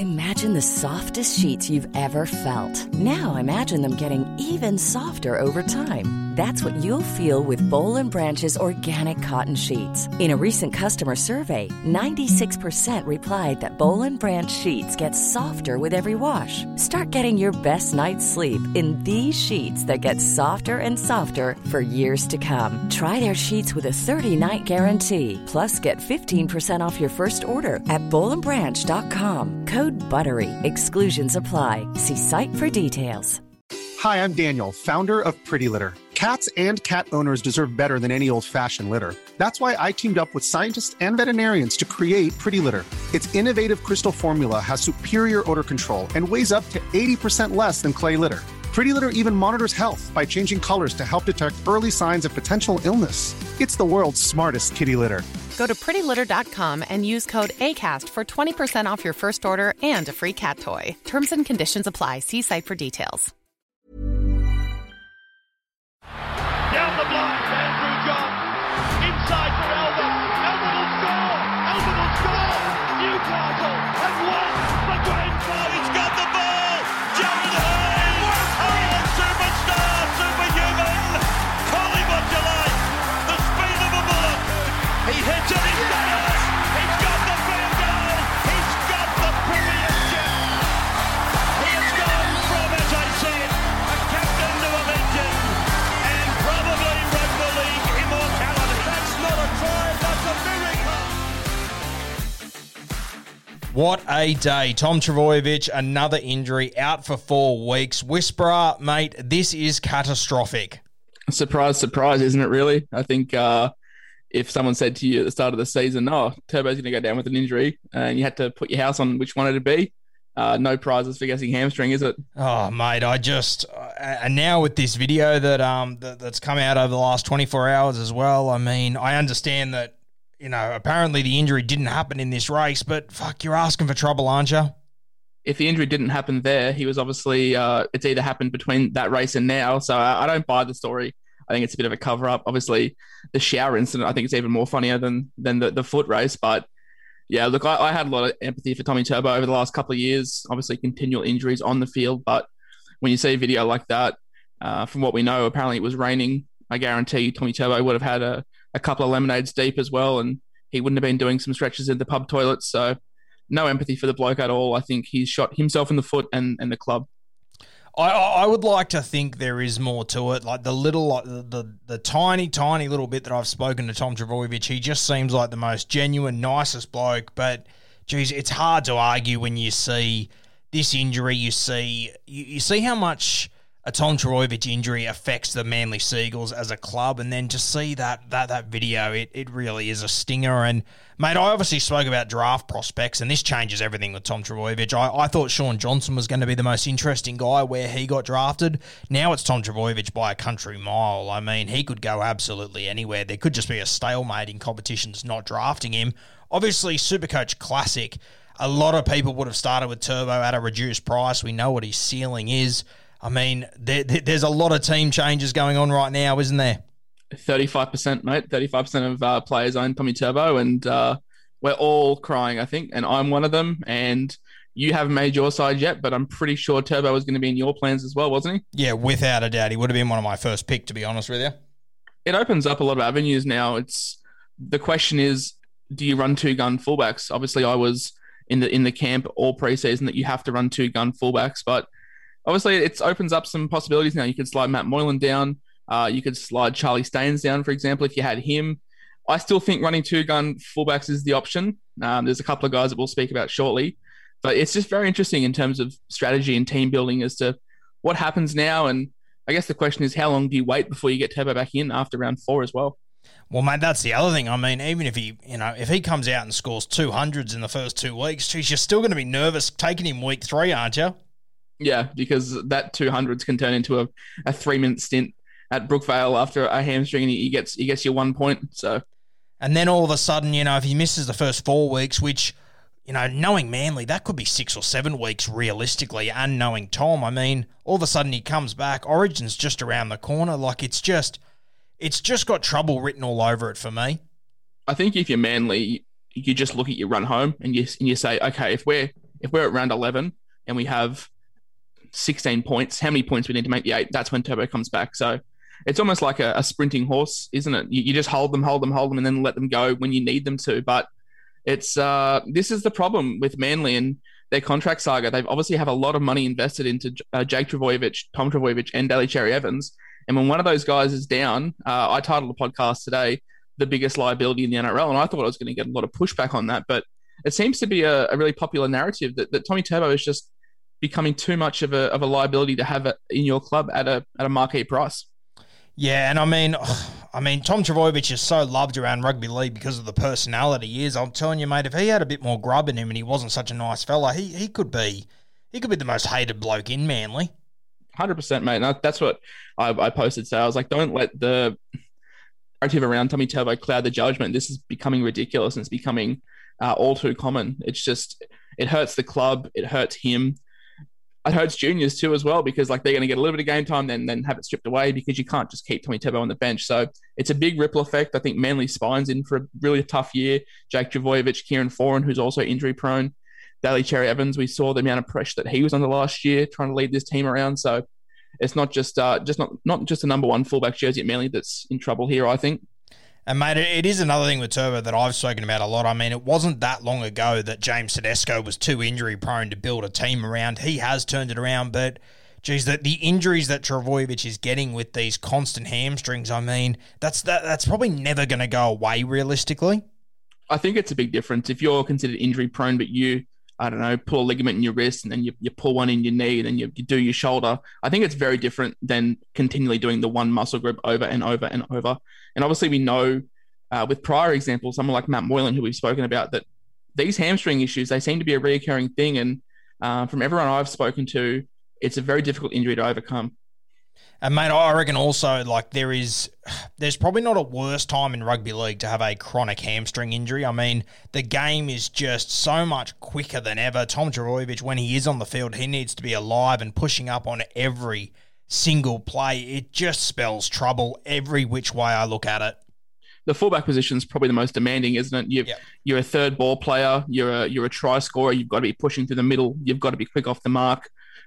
Imagine the softest sheets you've ever felt. Now imagine them getting even softer over time. That's what you'll feel with Boll and Branch's organic cotton sheets. In a recent customer survey, 96% replied that Boll and Branch sheets get softer with every wash. Start getting your best night's sleep in these sheets that get softer and softer for years to come. Try their sheets with a 30-night guarantee. Plus, get 15% off your first order at bollandbranch.com. Code BUTTERY. Exclusions apply. See site for details. Hi, I'm Daniel, founder of Pretty Litter. Cats and cat owners deserve better than any old-fashioned litter. That's why I teamed up with scientists and veterinarians to create Pretty Litter. Its innovative crystal formula has superior odor control and weighs up to 80% less than clay litter. Pretty Litter even monitors health by changing colors to help detect early signs of potential illness. It's the world's smartest kitty litter. Go to prettylitter.com and use code ACAST for 20% off your first order and a free cat toy. Terms and conditions apply. See site for details. Down the block, Andrew John. Inside for Elba. Elba will score. Elba will score. Newcastle have won the Grand Final. He's got the ball. Jared Hayes. Oh, superstar, superhuman. Call him what you like. The speed of a bullet. He hits it. He's got it. He's got the field goal. He's got the premiership. He has gone from, as I said, a captain to a legend. Probably rugby league immortality. That's not a try, that's a miracle. What a day. Tom Trbojevic, another injury, out for 4 weeks. Whisperer, mate, this is catastrophic. Surprise, surprise, isn't it really? I think if someone said to you at the start of the season, oh, Turbo's going to go down with an injury, and you had to put your house on which one it'd be, no prizes for guessing hamstring, is it? Oh, mate, I just... and now with this video that's come out over the last 24 hours as well, I mean, I understand that, you know, apparently the injury didn't happen in this race, but fuck, you're asking for trouble, aren't you? If the injury didn't happen there, he was obviously... it's either happened between that race and now, so I don't buy the story. I think it's a bit of a cover-up. Obviously, the shower incident, I think it's even more funnier than the foot race, but... Yeah, look, I had a lot of empathy for Tommy Turbo over the last couple of years. Obviously, continual injuries on the field. But when you see a video like that, from what we know, apparently it was raining. I guarantee you Tommy Turbo would have had a couple of lemonades deep as well, and he wouldn't have been doing some stretches in the pub toilets. So no empathy for the bloke at all. I think he's shot himself in the foot and the club. I would like to think there is more to it. Like the tiny little bit that I've spoken to Tom Trbojevic, he just seems like the most genuine, nicest bloke. But, geez, it's hard to argue when you see this injury. You see how much a Tom Trbojevic injury affects the Manly Seagulls as a club, and then to see that video, it really is a stinger. And, mate, I obviously spoke about draft prospects, and this changes everything with Tom Trbojevic. I thought Sean Johnson was going to be the most interesting guy where he got drafted. Now it's Tom Trbojevic by a country mile. I mean, he could go absolutely anywhere. There could just be a stalemate in competitions not drafting him. Obviously, Supercoach Classic, a lot of people would have started with Turbo at a reduced price. We know what his ceiling is. I mean, there's a lot of team changes going on right now, isn't there? 35%, mate. 35% of players own Tommy Turbo, and we're all crying, I think, and I'm one of them. And you haven't made your side yet, but I'm pretty sure Turbo was going to be in your plans as well, wasn't he? Yeah, without a doubt. He would have been one of my first pick, to be honest with you. It opens up a lot of avenues now. The question is, do you run two-gun fullbacks? Obviously, I was in the camp all preseason that you have to run two-gun fullbacks, but obviously, it opens up some possibilities now. You could slide Matt Moylan down. You could slide Charlie Staines down, for example, if you had him. I still think running two-gun fullbacks is the option. There's a couple of guys that we'll speak about shortly. But it's just very interesting in terms of strategy and team building as to what happens now. And I guess the question is, how long do you wait before you get Turbo back in after round 4 as well? Well, mate, that's the other thing. I mean, even if he comes out and scores 200s in the first 2 weeks, geez, you're still going to be nervous taking him week 3, aren't you? Yeah, because that 200s can turn into a 3-minute stint at Brookvale after a hamstring, and he gets you 1 point. So, and then all of a sudden, if he misses the first 4 weeks, which, knowing Manly, that could be 6 or 7 weeks realistically, and knowing Tom, I mean, all of a sudden he comes back. Origin's just around the corner. Like, it's just got trouble written all over it for me. I think if you're Manly, you just look at your run home and you say, okay, if if we're at round 11 and we have 16 points, how many points we need to make the 8? That's when Turbo comes back. So it's almost like a sprinting horse, isn't it? You just hold them, and then let them go when you need them to. But it's this is the problem with Manly and their contract saga. They obviously have a lot of money invested into Jake Trbojevic, Tom Trbojevic, and Daly Cherry Evans. And when one of those guys is down, I titled the podcast today, The Biggest Liability in the NRL, and I thought I was going to get a lot of pushback on that. But it seems to be a really popular narrative that Tommy Turbo is just becoming too much of a liability to have in your club at a marquee price. Yeah, and I mean, Tom Trbojevic is so loved around rugby league because of the personality he is. I'm telling you, mate, if he had a bit more grub in him and he wasn't such a nice fella, he could be the most hated bloke in Manly. 100%, mate. And that's what I posted. So I was like, don't let the narrative around Tommy Turbo cloud the judgment. This is becoming ridiculous and it's becoming all too common. It's just, it hurts the club. It hurts him. It hurts juniors too as well, because like they're going to get a little bit of game time, then have it stripped away because you can't just keep Tommy Turbo on the bench. So it's a big ripple effect. I think Manly Spine's in for a really tough year. Jake Trbojevic, Kieran Foran, who's also injury prone. Daly Cherry Evans, we saw the amount of pressure that he was under last year trying to lead this team around. So it's not just not just a number one fullback jersey at Manly that's in trouble here, I think. And, mate, it is another thing with Turbo that I've spoken about a lot. I mean, it wasn't that long ago that James Tedesco was too injury-prone to build a team around. He has turned it around, but, geez, the injuries that Trbojevic is getting with these constant hamstrings, I mean, that's probably never going to go away realistically. I think it's a big difference. If you're considered injury-prone, but you, I don't know, pull a ligament in your wrist and then you pull one in your knee and then you do your shoulder, I think it's very different than continually doing the one muscle group over and over and over. And obviously we know with prior examples, someone like Matt Moylan, who we've spoken about, that these hamstring issues, they seem to be a reoccurring thing. And from everyone I've spoken to, it's a very difficult injury to overcome. And, mate, I reckon also, like, there's probably not a worse time in rugby league to have a chronic hamstring injury. I mean, the game is just so much quicker than ever. Tom Trbojevic, when he is on the field, he needs to be alive and pushing up on every single play. It just spells trouble every which way I look at it. The fullback position is probably the most demanding, isn't it? You're a third ball player. You're a try scorer. You've got to be pushing through the middle. You've got to be quick off the mark.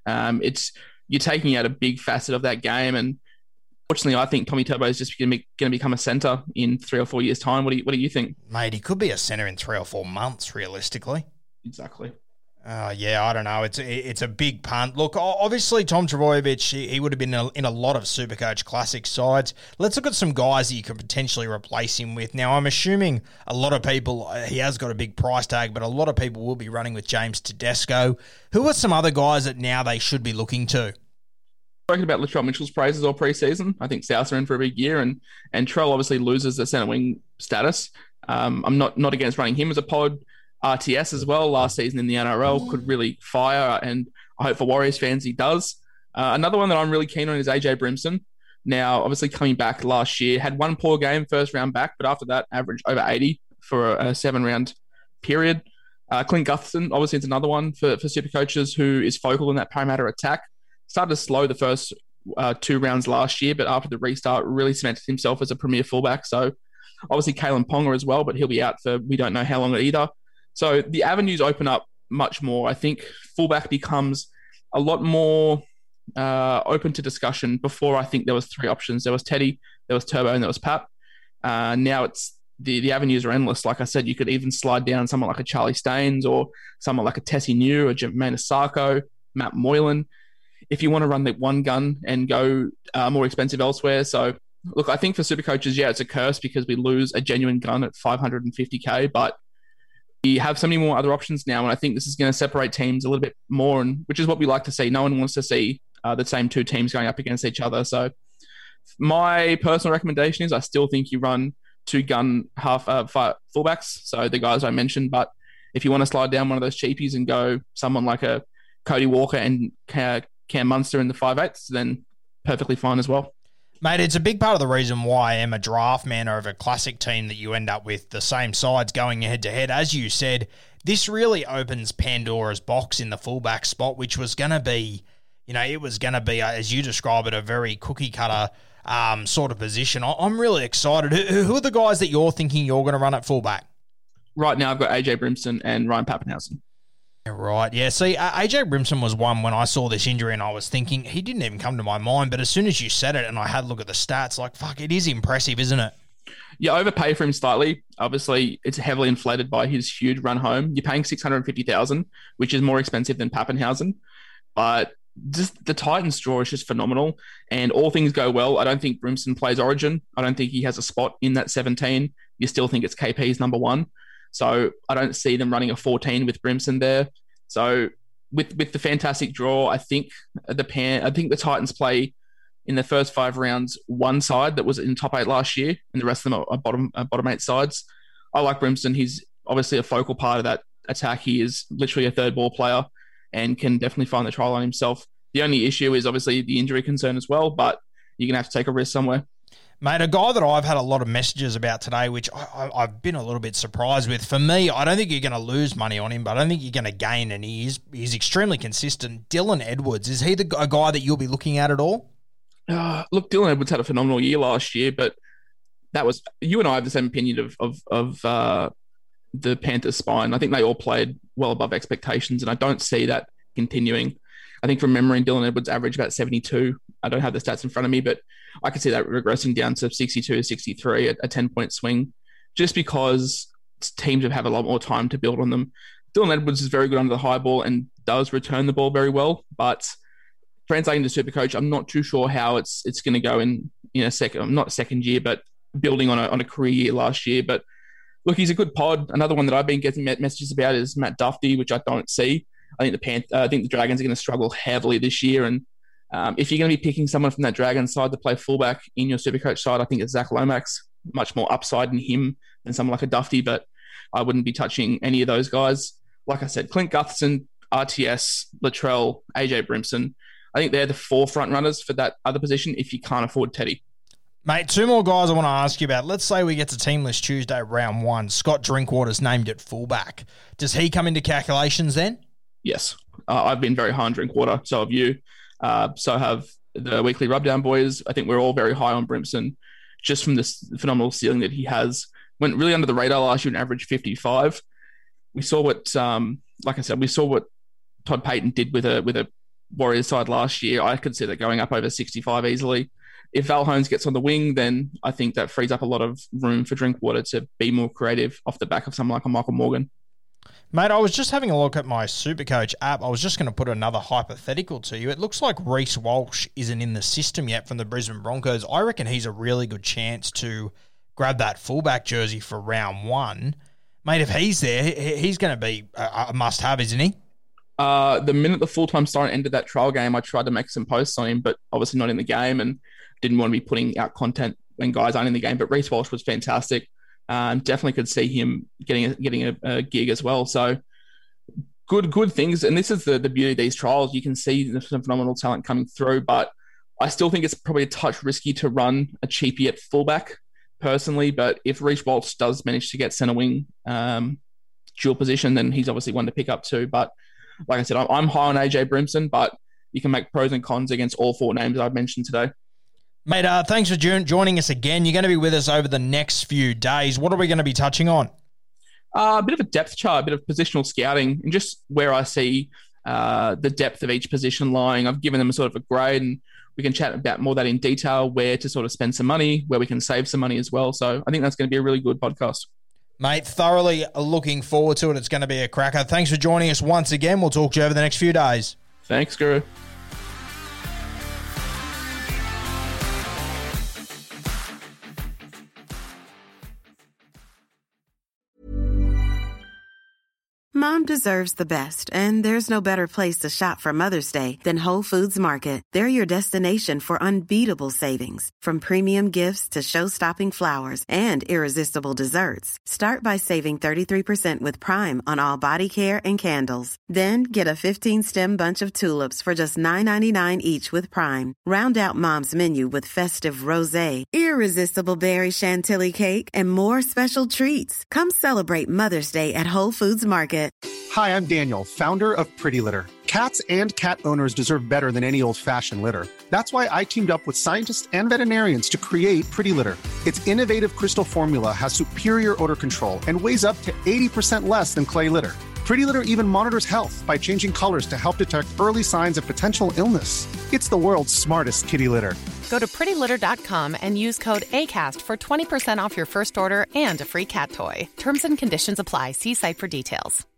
You're taking out a big facet of that game, and fortunately, I think Tommy Turbo is just going to become a centre in 3 or 4 years' time. What do you think, mate? He could be a centre in 3 or 4 months, realistically. Exactly. Yeah, I don't know. It's a big punt. Look, obviously, Tom Trbojevic, he would have been in a lot of Supercoach Classic sides. Let's look at some guys that you could potentially replace him with. Now, I'm assuming a lot of people, he has got a big price tag, but a lot of people will be running with James Tedesco. Who are some other guys that now they should be looking to? Spoken about Latrell Mitchell's praises all preseason. I think Souths are in for a big year, and Trell obviously loses the centre wing status. I'm not against running him as a pod. RTS as well last season in the NRL could really fire, and I hope for Warriors fans he does. Another one that I'm really keen on is AJ Brimson. Now, obviously coming back last year, had one poor game first round back, but after that averaged over 80 for a 7-round period. Clint Gutherson, obviously, it's another one for super coaches who is focal in that Parramatta attack. Started to slow the first 2 rounds last year, but after the restart, really cemented himself as a premier fullback. So obviously Kalen Ponga as well, but he'll be out for we don't know how long either. So the avenues open up much more. I think fullback becomes a lot more open to discussion. Before, I think there was 3 options. There was Teddy, there was Turbo, and there was Pap. Now it's the avenues are endless. Like I said, you could even slide down someone like a Charlie Staines or someone like a Tessie New or Jermaine Asako, Matt Moylan, if you want to run the one gun and go more expensive elsewhere. So, look, I think for super coaches, yeah, it's a curse because we lose a genuine gun at $550K, but we have so many more other options now, and I think this is going to separate teams a little bit more, and which is what we like to see. No one wants to see the same 2 teams going up against each other. So my personal recommendation is I still think you run 2-gun fullbacks, so the guys I mentioned, but if you want to slide down one of those cheapies and go someone like a Cody Walker and Cam Munster in the 5/8, then perfectly fine as well. Mate, it's a big part of the reason why I am a draft man over a classic team that you end up with the same sides going head-to-head. As you said, this really opens Pandora's box in the fullback spot, which was going to be, it was going to be, as you describe it, a very cookie-cutter sort of position. I'm really excited. Who are the guys that you're thinking you're going to run at fullback? Right now, I've got AJ Brimson and Ryan Pappenhausen. Right, yeah. See, AJ Brimson was one when I saw this injury and I was thinking, he didn't even come to my mind, but as soon as you said it and I had a look at the stats, like, fuck, it is impressive, isn't it? You overpay for him slightly. Obviously, it's heavily inflated by his huge run home. You're paying $650,000, which is more expensive than Pappenhausen. But just the Titans draw is just phenomenal. And all things go well, I don't think Brimson plays Origin. I don't think he has a spot in that 17. You still think it's KP's number one. So I don't see them running a 14 with Brimson there. So with the fantastic draw, I think the Titans play in the first 5 rounds one side that was in top 8 last year, and the rest of them are bottom 8 sides. I like Brimson. He's obviously a focal part of that attack. He is literally a third ball player and can definitely find the try line himself. The only issue is obviously the injury concern as well, but you're going to have to take a risk somewhere. Mate, a guy that I've had a lot of messages about today, which I've been a little bit surprised with. For me, I don't think you're going to lose money on him, but I don't think you're going to gain, and he's extremely consistent. Dylan Edwards, is he a guy that you'll be looking at all? Look, Dylan Edwards had a phenomenal year last year, but that was you and I have the same opinion of the Panthers' spine. I think they all played well above expectations, and I don't see that continuing. I think from memory, Dylan Edwards averaged about 72. I don't have the stats in front of me, but I could see that regressing down to 62, 63, a 10-point swing, just because teams have a lot more time to build on them. Dylan Edwards is very good under the high ball and does return the ball very well, but translating to Supercoach, I'm not too sure how it's going to go in a second year, but building on a career year last year. But look, he's a good pod. Another one that I've been getting messages about is Matt Duffy, which I don't see. I think the Dragons are going to struggle heavily this year, and if you're going to be picking someone from that Dragons side to play fullback in your Supercoach side, I think it's Zach Lomax. Much more upside in him than someone like a Duffy, but I wouldn't be touching any of those guys. Like I said, Clint Gutherson, RTS, Latrell, AJ Brimson. I think they're the 4 front runners for that other position if you can't afford Teddy. Mate, 2 more guys I want to ask you about. Let's say we get to Team List Tuesday, round 1. Scott Drinkwater's named at fullback. Does he come into calculations then? Yes. I've been very high on Drinkwater. So have you. So have the Weekly Rubdown boys. I think we're all very high on Brimson just from this phenomenal ceiling that he has. Went really under the radar last year and averaged 55. We saw what, like I said, Todd Payten did with a Warriors side last year. I could see that going up over 65 easily. If Val Holmes gets on the wing, then I think that frees up a lot of room for Drinkwater to be more creative off the back of someone like a Michael Morgan. Mate, I was just having a look at my Supercoach app. I was just going to put another hypothetical to you. It looks like Reece Walsh isn't in the system yet from the Brisbane Broncos. I reckon he's a really good chance to grab that fullback jersey for round 1. Mate, if he's there, he's going to be a must-have, isn't he? The minute the full-time start ended that trial game, I tried to make some posts on him, but obviously not in the game and didn't want to be putting out content when guys aren't in the game. But Reece Walsh was fantastic. Definitely could see him getting a gig as well. So good things. And this is the beauty of these trials. You can see some phenomenal talent coming through, but I still think it's probably a touch risky to run a cheapie at fullback personally. But if Reece Walsh does manage to get centre wing dual position, then he's obviously one to pick up too. But like I said, I'm high on AJ Brimson, but you can make pros and cons against all 4 names I've mentioned today. Mate, thanks for joining us again. You're going to be with us over the next few days. What are we going to be touching on? A bit of a depth chart, a bit of positional scouting, and just where I see the depth of each position lying. I've given them a sort of a grade, and we can chat about more of that in detail, where to sort of spend some money, where we can save some money as well. So I think that's going to be a really good podcast. Mate, thoroughly looking forward to it. It's going to be a cracker. Thanks for joining us once again. We'll talk to you over the next few days. Thanks, Guru. Mom deserves the best, and there's no better place to shop for Mother's Day than Whole Foods Market. They're your destination for unbeatable savings, from premium gifts to show-stopping flowers and irresistible desserts. Start by saving 33% with Prime on all body care and candles. Then get a 15-stem bunch of tulips for just $9.99 each with Prime. Round out Mom's menu with festive rosé, irresistible berry chantilly cake, and more special treats. Come celebrate Mother's Day at Whole Foods Market. Hi, I'm Daniel, founder of Pretty Litter. Cats and cat owners deserve better than any old-fashioned litter. That's why I teamed up with scientists and veterinarians to create Pretty Litter. Its innovative crystal formula has superior odor control and weighs up to 80% less than clay litter. Pretty Litter even monitors health by changing colors to help detect early signs of potential illness. It's the world's smartest kitty litter. Go to prettylitter.com and use code ACAST for 20% off your first order and a free cat toy. Terms and conditions apply. See site for details.